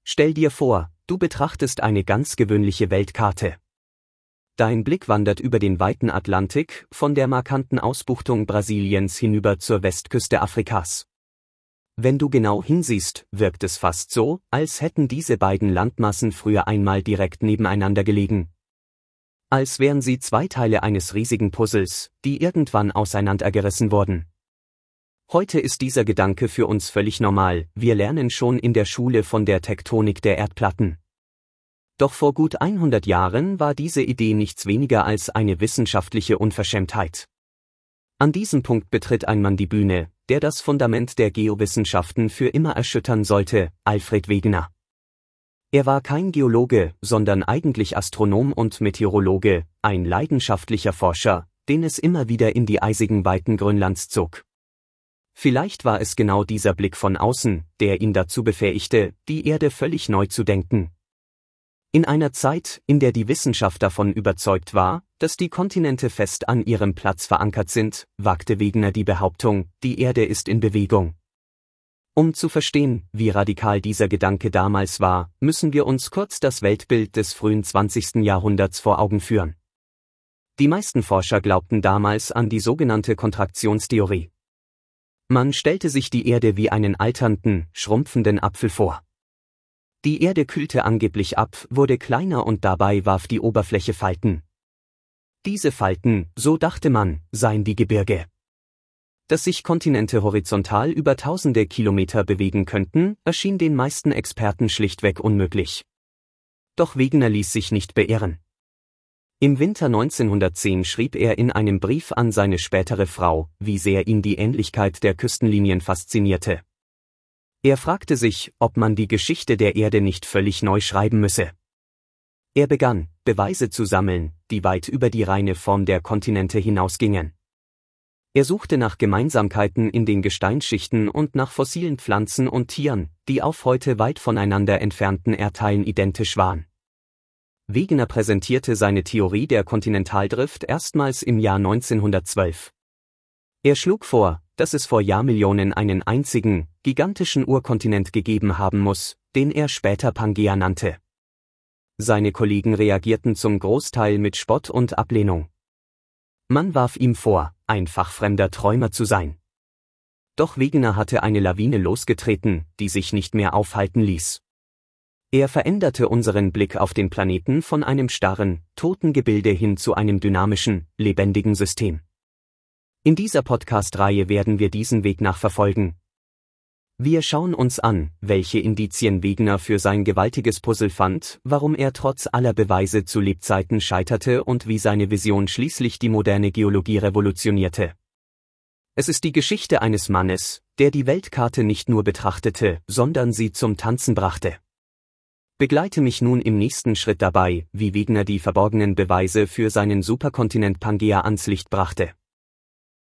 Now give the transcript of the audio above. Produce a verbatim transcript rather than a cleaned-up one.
Stell dir vor, du betrachtest eine ganz gewöhnliche Weltkarte. Dein Blick wandert über den weiten Atlantik, von der markanten Ausbuchtung Brasiliens hinüber zur Westküste Afrikas. Wenn du genau hinsiehst, wirkt es fast so, als hätten diese beiden Landmassen früher einmal direkt nebeneinander gelegen. Als wären sie zwei Teile eines riesigen Puzzles, die irgendwann auseinandergerissen wurden. Heute ist dieser Gedanke für uns völlig normal, wir lernen schon in der Schule von der Tektonik der Erdplatten. Doch vor gut hundert Jahren war diese Idee nichts weniger als eine wissenschaftliche Unverschämtheit. An diesem Punkt betritt ein Mann die Bühne, der das Fundament der Geowissenschaften für immer erschüttern sollte, Alfred Wegener. Er war kein Geologe, sondern eigentlich Astronom und Meteorologe, ein leidenschaftlicher Forscher, den es immer wieder in die eisigen Weiten Grönlands zog. Vielleicht war es genau dieser Blick von außen, der ihn dazu befähigte, die Erde völlig neu zu denken. In einer Zeit, in der die Wissenschaft davon überzeugt war, dass die Kontinente fest an ihrem Platz verankert sind, wagte Wegener die Behauptung, die Erde ist in Bewegung. Um zu verstehen, wie radikal dieser Gedanke damals war, müssen wir uns kurz das Weltbild des frühen zwanzigsten Jahrhunderts vor Augen führen. Die meisten Forscher glaubten damals an die sogenannte Kontraktionstheorie. Man stellte sich die Erde wie einen alternden, schrumpfenden Apfel vor. Die Erde kühlte angeblich ab, wurde kleiner und dabei warf die Oberfläche Falten. Diese Falten, so dachte man, seien die Gebirge. Dass sich Kontinente horizontal über tausende Kilometer bewegen könnten, erschien den meisten Experten schlichtweg unmöglich. Doch Wegener ließ sich nicht beirren. Im Winter neunzehnhundertzehn schrieb er in einem Brief an seine spätere Frau, wie sehr ihn die Ähnlichkeit der Küstenlinien faszinierte. Er fragte sich, ob man die Geschichte der Erde nicht völlig neu schreiben müsse. Er begann, Beweise zu sammeln, die weit über die reine Form der Kontinente hinausgingen. Er suchte nach Gemeinsamkeiten in den Gesteinsschichten und nach fossilen Pflanzen und Tieren, die auf heute weit voneinander entfernten Erdteilen identisch waren. Wegener präsentierte seine Theorie der Kontinentaldrift erstmals im Jahr neunzehnhundertzwölf. Er schlug vor, dass es vor Jahrmillionen einen einzigen, gigantischen Urkontinent gegeben haben muss, den er später Pangäa nannte. Seine Kollegen reagierten zum Großteil mit Spott und Ablehnung. Man warf ihm vor, ein fachfremder Träumer zu sein. Doch Wegener hatte eine Lawine losgetreten, die sich nicht mehr aufhalten ließ. Er veränderte unseren Blick auf den Planeten von einem starren, toten Gebilde hin zu einem dynamischen, lebendigen System. In dieser Podcast-Reihe werden wir diesen Weg nachverfolgen. Wir schauen uns an, welche Indizien Wegener für sein gewaltiges Puzzle fand, warum er trotz aller Beweise zu Lebzeiten scheiterte und wie seine Vision schließlich die moderne Geologie revolutionierte. Es ist die Geschichte eines Mannes, der die Weltkarte nicht nur betrachtete, sondern sie zum Tanzen brachte. Begleite mich nun im nächsten Schritt dabei, wie Wegener die verborgenen Beweise für seinen Superkontinent Pangäa ans Licht brachte.